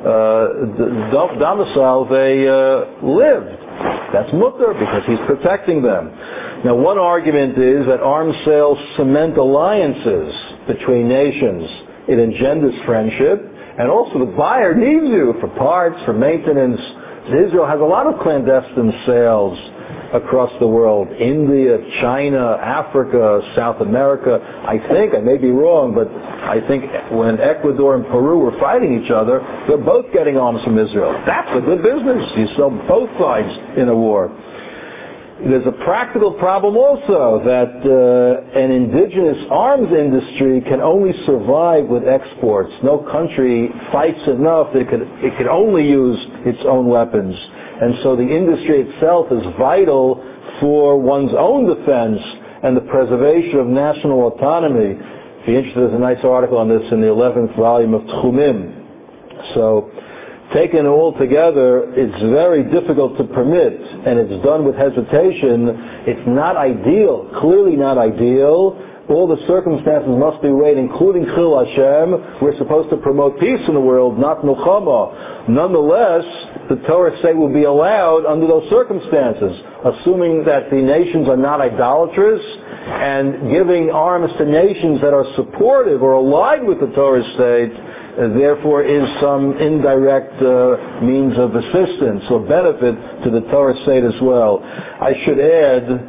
domicile they lived. That's mutter because he's protecting them. Now, one argument is that arms sales cement alliances between nations. It engenders friendship, and also the buyer needs you for parts, for maintenance. Israel has a lot of clandestine sales across the world. India, China, Africa, South America. I may be wrong, but I think when Ecuador and Peru were fighting each other, they're both getting arms from Israel. That's a good business. You sell both sides in a war. There's a practical problem also that an indigenous arms industry can only survive with exports. No country fights enough that it could only use its own weapons. And so the industry itself is vital for one's own defense and the preservation of national autonomy. If you're interested, there's a nice article on this in the 11th volume of Tchumim. So, taken all together, it's very difficult to permit, and it's done with hesitation. It's not ideal, clearly not ideal. All the circumstances must be weighed, including Chil Hashem. We're supposed to promote peace in the world, not Milchama. Nonetheless, the Torah state will be allowed under those circumstances, assuming that the nations are not idolatrous, and giving arms to nations that are supportive or allied with the Torah state, therefore is some indirect means of assistance or benefit to the Torah state as well. I should add,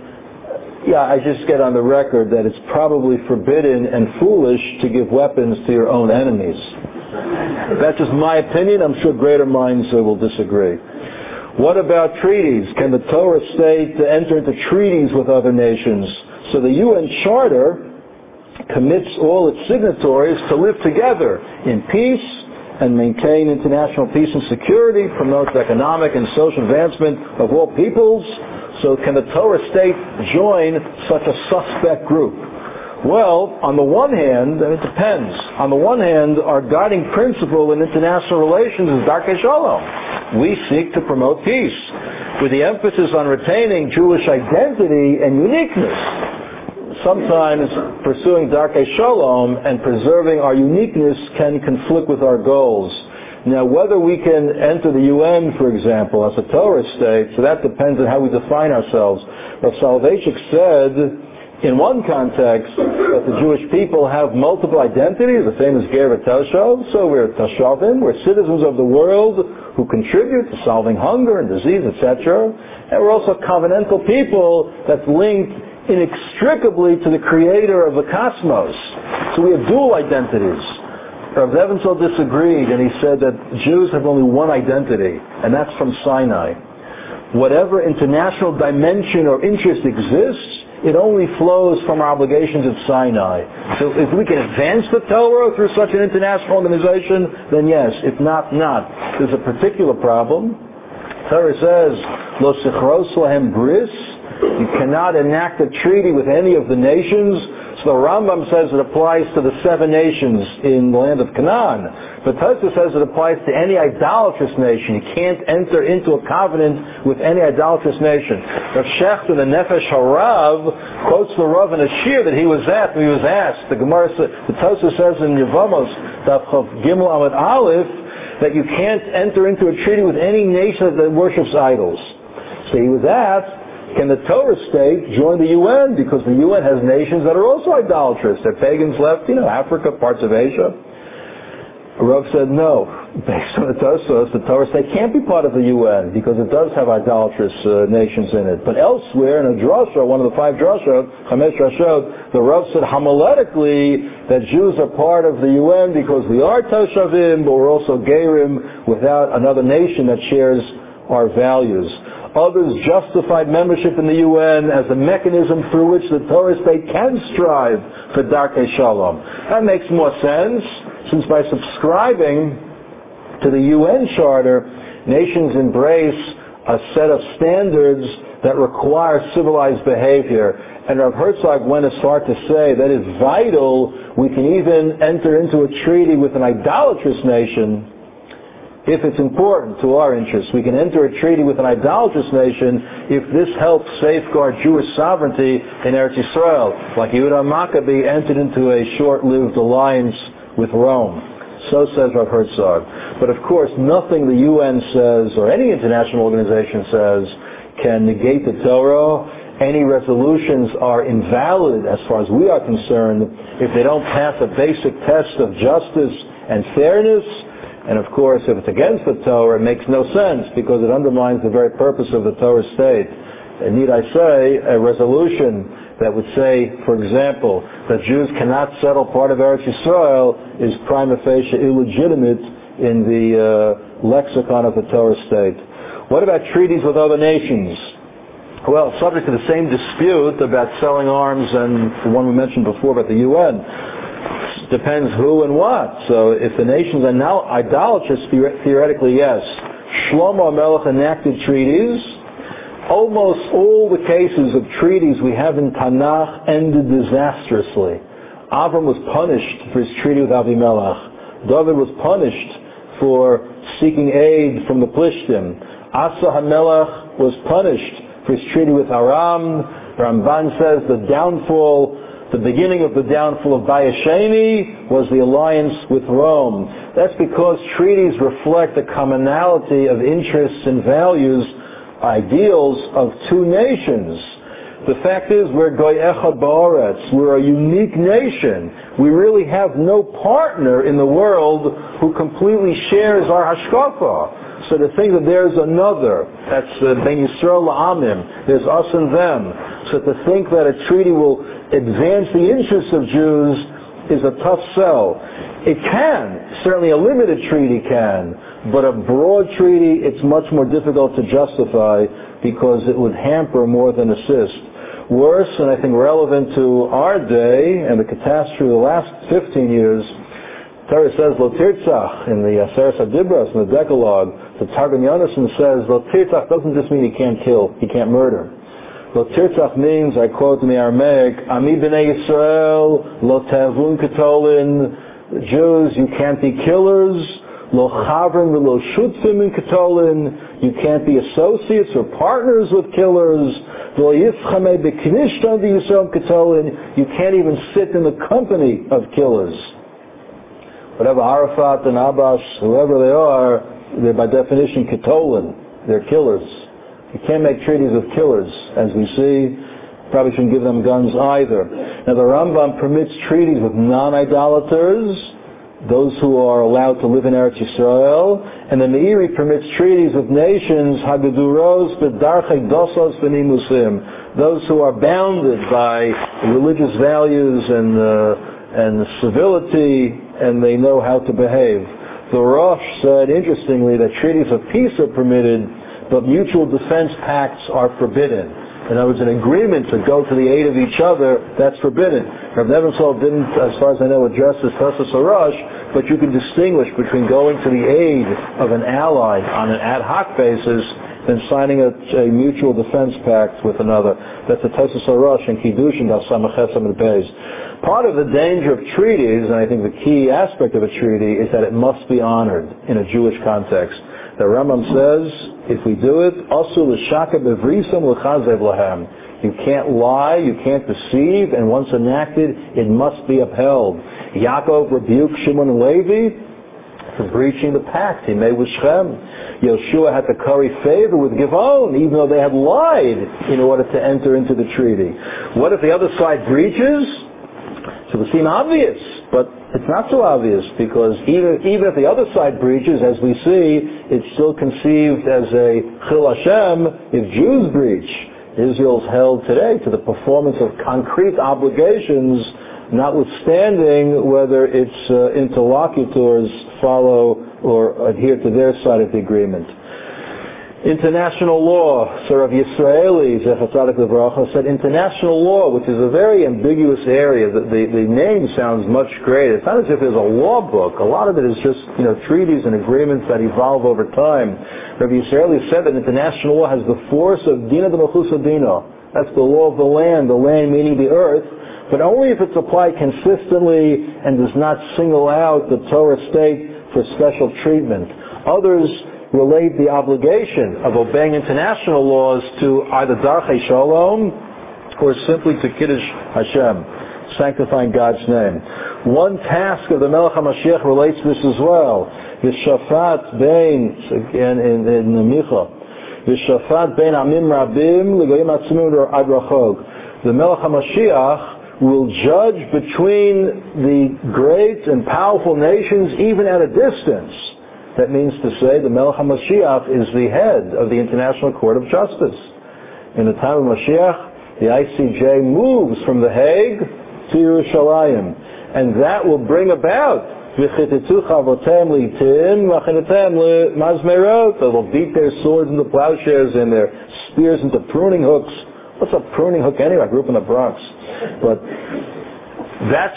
I just get on the record that it's probably forbidden and foolish to give weapons to your own enemies. That's just my opinion. I'm sure greater minds will disagree. What about treaties? Can the Torah state enter into treaties with other nations? So the UN Charter commits all its signatories to live together in peace and maintain international peace and security, promotes economic and social advancement of all peoples. So can the Torah state join such a suspect group? Well, on the one hand, and it depends. On the one hand, our guiding principle in international relations is Darkei Shalom. We seek to promote peace, with the emphasis on retaining Jewish identity and uniqueness. Sometimes pursuing Darkei Shalom and preserving our uniqueness can conflict with our goals. Now, whether we can enter the UN, for example, as a Torah state, so that depends on how we define ourselves. Rav Soloveitchik said, in one context, that the Jewish people have multiple identities, the famous Ger v'Toshov, so we're Toshavim, we're citizens of the world who contribute to solving hunger and disease, etc. And we're also covenantal people that's linked inextricably to the creator of the cosmos. So we have dual identities. Rav Leventhal disagreed, and he said that Jews have only one identity, and that's from Sinai. Whatever international dimension or interest exists, it only flows from our obligations at Sinai. So if we can advance the Torah through such an international organization, then yes. If not, not. There's a particular problem. Torah says, Lo sichros lahem bris. You cannot enact a treaty with any of the nations. So the Rambam says it applies to the 7 nations in the land of Canaan. But Tosfos says it applies to any idolatrous nation. You can't enter into a covenant with any idolatrous nation. Rav Shechter, the Nefesh Harav, quotes the Rav in a shir that he was at when he was asked. The Gemara says, the Tosfos says in Yevamos, Daf Chav Gimel Amud Aleph, that you can't enter into a treaty with any nation that worships idols. So he was asked, can the Torah state join the UN? Because the UN has nations that are also idolatrous. They're pagans left, Africa, parts of Asia. Rav said no. Based on the Torah state can't be part of the UN because it does have idolatrous nations in it. But elsewhere in a drasha, one of the 5 drashot, Chamesh Drashot, the Rav said homiletically that Jews are part of the UN because we are Toshavim, but we're also Gerim without another nation that shares our values. Others justified membership in the UN as a mechanism through which the Torah state can strive for Darkei Shalom. That makes more sense, since by subscribing to the UN Charter, nations embrace a set of standards that require civilized behavior. And Rav Herzog went as far to say that it's vital we can even enter into a treaty with an idolatrous nation if it's important to our interests. We can enter a treaty with an idolatrous nation if this helps safeguard Jewish sovereignty in Eretz Yisrael, like Yehuda Maccabee entered into a short-lived alliance with Rome. So says Rav Herzog. But of course, nothing the UN says, or any international organization says, can negate the Torah. Any resolutions are invalid as far as we are concerned if they don't pass a basic test of justice and fairness. And of course, if it's against the Torah, it makes no sense because it undermines the very purpose of the Torah state. And need I say, a resolution that would say, for example, that Jews cannot settle part of Eretz Yisrael is prima facie illegitimate in the lexicon of the Torah state. What about treaties with other nations? Well, subject to the same dispute about selling arms and the one we mentioned before about the UN. Depends who and what. So if the nations are now idolatrous, theoretically, yes. Shlomo HaMelech enacted treaties. Almost all the cases of treaties we have in Tanakh ended disastrously. Avram was punished for his treaty with Avimelech. David was punished for seeking aid from the Plishtim. Asa HaMelech was punished for his treaty with Aram. Ramban says the beginning of the downfall of Bayesheni was the alliance with Rome. That's because treaties reflect the commonality of interests and values, ideals of 2 nations. The fact is, we're Goy Echad Ba'aretz. We're a unique nation. We really have no partner in the world who completely shares our hashkafa. So to think that there's another, that's Ben Yisrael La'amim, there's us and them. So to think that a treaty will advance the interests of Jews is a tough sell. It can, certainly a limited treaty can, but a broad treaty it's much more difficult to justify because it would hamper more than assist. Worse, and I think relevant to our day and the catastrophe of the last 15 years, Torah says Lo Tirtzach in the Aseres HaDibros, in the Decalogue. The Targum Yonason says Lo Tirtzach doesn't just mean he can't kill, he can't murder. Lo Tirtzach means, I quote in the Aramaic, Ami b'nei Yisrael, Lo Tevun Ketolin, Jews, you can't be killers, Lo Chavrim v'lo Shutzim in Ketolin, you can't be associates or partners with killers, Lo Yifchamei b'Knishtan v'Yisrael Ketolin, you can't even sit in the company of killers. Whatever Arafat and Abbas, whoever they are, they're by definition Ketolin, they're killers. You can't make treaties with killers, as we see probably shouldn't give them guns either. Now the Rambam permits treaties with non-idolaters, those who are allowed to live in Eretz Yisrael, and the Meiri permits treaties with nations, Hagaduros, B'darchei Dosos V'nimusim, those who are bounded by religious values and civility, and they know how to behave. The Rosh said, interestingly, that treaties of peace are permitted, but mutual defense pacts are forbidden. In other words, an agreement to go to the aid of each other, that's forbidden. Rav Nebenzahl didn't, as far as I know, address this Tosas Harash, but you can distinguish between going to the aid of an ally on an ad hoc basis than signing a mutual defense pact with another. That's the Tosas Harash and Kiddushin Daf Samachet Samad Beis. Part of the danger of treaties, and I think the key aspect of a treaty, is that it must be honored in a Jewish context. The Rambam says, if we do it, asul l'shaka bevrisam l'chazev lahem. You can't lie, you can't deceive, and once enacted, it must be upheld. Yaakov rebuked Shimon and Levi for breaching the pact he made with Shem. Yeshua had to curry favor with Givon, even though they had lied in order to enter into the treaty. What if the other side breaches? So it would seem obvious, but it's not so obvious, because even if the other side breaches, as we see, it's still conceived as a Chil Hashem if Jews breach. Israel's held today to the performance of concrete obligations, notwithstanding whether its interlocutors follow or adhere to their side of the agreement. International law, Sir of Yisraeli, Zecher Tzadik Livracha, said international law, which is a very ambiguous area. The name sounds much greater. It's not as if there's a law book. A lot of it is just, treaties and agreements that evolve over time. Rabbi Yisraeli said that international law has the force of Dina de Mechusa Dina. That's the law of the land meaning the earth, but only if it's applied consistently and does not single out the Torah state for special treatment. Others relate the obligation of obeying international laws to either Darchei Shalom or simply to Kiddush Hashem, sanctifying God's name. One task of the Melech HaMashiach relates to this as well. V'shafat bein, again in Micha, V'shafat bein amim rabim l'goyim atzmim ad rachok. The Melech HaMashiach will judge between the great and powerful nations even at a distance. That means to say the Melech HaMashiach is the head of the International Court of Justice. In the time of Mashiach, the ICJ moves from The Hague to Yerushalayim, and that will bring about they'll beat their swords into plowshares and their spears into pruning hooks. What's a pruning hook anyway? I grew up in the Bronx. But that's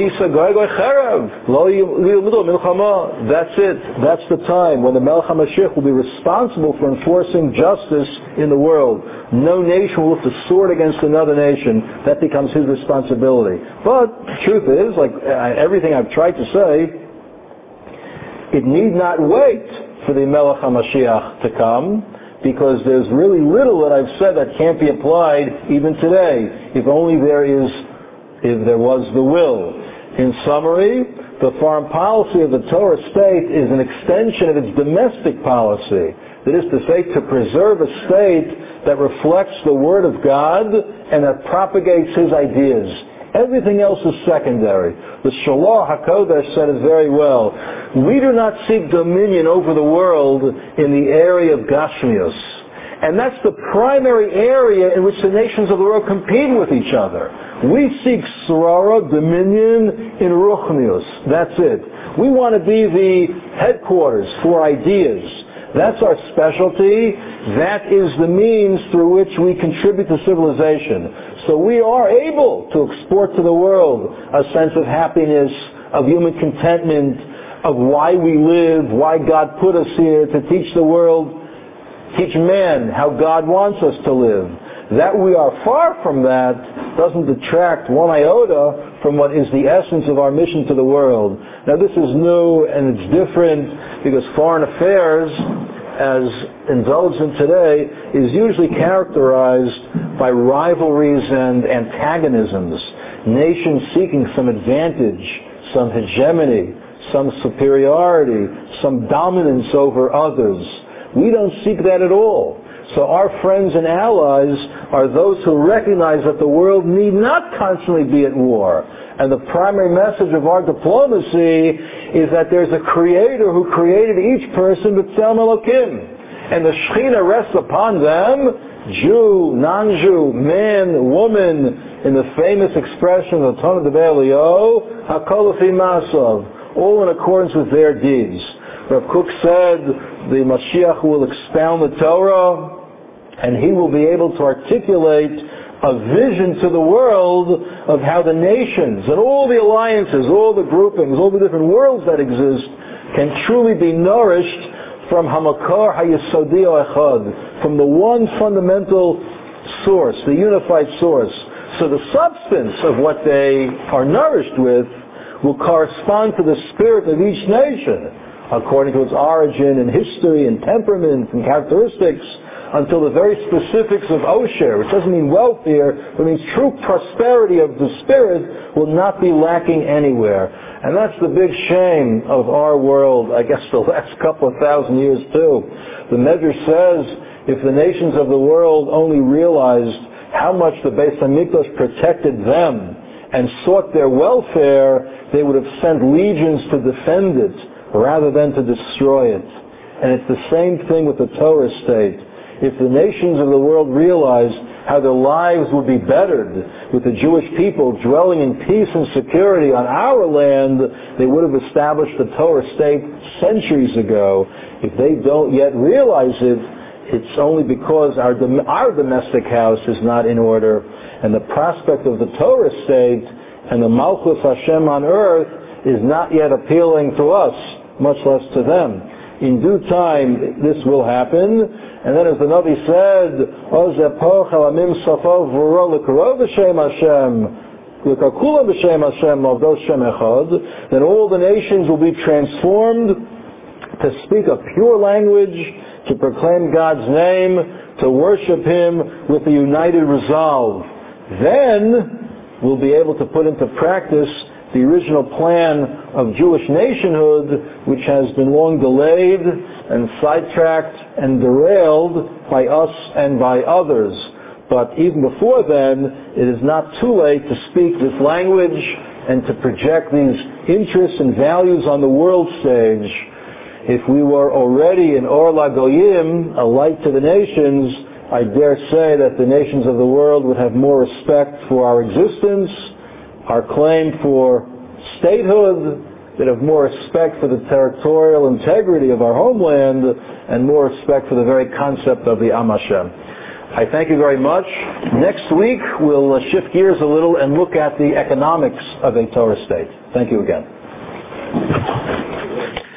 it. That's the time when the Melech HaMashiach will be responsible for enforcing justice in the world. No nation will lift a sword against another nation. That becomes his responsibility. But the truth is, like everything I've tried to say, it need not wait for the Melech HaMashiach to come, because there's really little that I've said that can't be applied even today, if only if there was the will. In summary, the foreign policy of the Torah state is an extension of its domestic policy. That is to say, to preserve a state that reflects the Word of God and that propagates His ideas. Everything else is secondary. The Shalach HaKodesh said it very well. We do not seek dominion over the world in the area of Gashmius. And that's the primary area in which the nations of the world compete with each other. We seek Srara, dominion, in Ruchnius. That's it. We want to be the headquarters for ideas. That's our specialty. That is the means through which we contribute to civilization. So we are able to export to the world a sense of happiness, of human contentment, of why we live, why God put us here, to teach the world, teach man how God wants us to live. That we are far from that doesn't detract one iota from what is the essence of our mission to the world. Now this is new and it's different because foreign affairs, as indulged in today, is usually characterized by rivalries and antagonisms. Nations seeking some advantage, some hegemony, some superiority, some dominance over others. We don't seek that at all. So our friends and allies are those who recognize that the world need not constantly be at war. And the primary message of our diplomacy is that there's a creator who created each person b'tselem Elokim. And the Shekhinah rests upon them, Jew, non-Jew, man, woman, in the famous expression of the Tanakh of Eliyahu, Hakol Lefi Ma'asav, all in accordance with their deeds. Rav Kook said the Mashiach will expound the Torah, and he will be able to articulate a vision to the world of how the nations and all the alliances, all the groupings, all the different worlds that exist can truly be nourished from Hamakar HaYesodi Echad, from the one fundamental source, the unified source. So the substance of what they are nourished with will correspond to the spirit of each nation, according to its origin and history and temperament and characteristics, until the very specifics of Osher, which doesn't mean wealth here, but means true prosperity of the spirit, will not be lacking anywhere. And that's the big shame of our world, I guess the last couple of thousand years too. The Medrash says, if the nations of the world only realized how much the Beis HaMikdash protected them and sought their welfare, they would have sent legions to defend it rather than to destroy it. And it's the same thing with the Torah state. If the nations of the world realized how their lives would be bettered with the Jewish people dwelling in peace and security on our land, they would have established the Torah state centuries ago. If they don't yet realize it, it's only because our domestic house is not in order, and the prospect of the Torah state and the Malchus Hashem on earth is not yet appealing to us, much less to them. In due time, this will happen. And then as the Navi said, then all the nations will be transformed to speak a pure language, to proclaim God's name, to worship Him with a united resolve. Then we'll be able to put into practice the original plan of Jewish nationhood, which has been long delayed and sidetracked and derailed by us and by others. But even before then, it is not too late to speak this language and to project these interests and values on the world stage. If we were already in Or LaGoyim, a light to the nations, I dare say that the nations of the world would have more respect for our existence, our claim for statehood, they'd have more respect for the territorial integrity of our homeland, and more respect for the very concept of the Am Hashem. I thank you very much. Next week, we'll shift gears a little and look at the economics of a Torah state. Thank you again.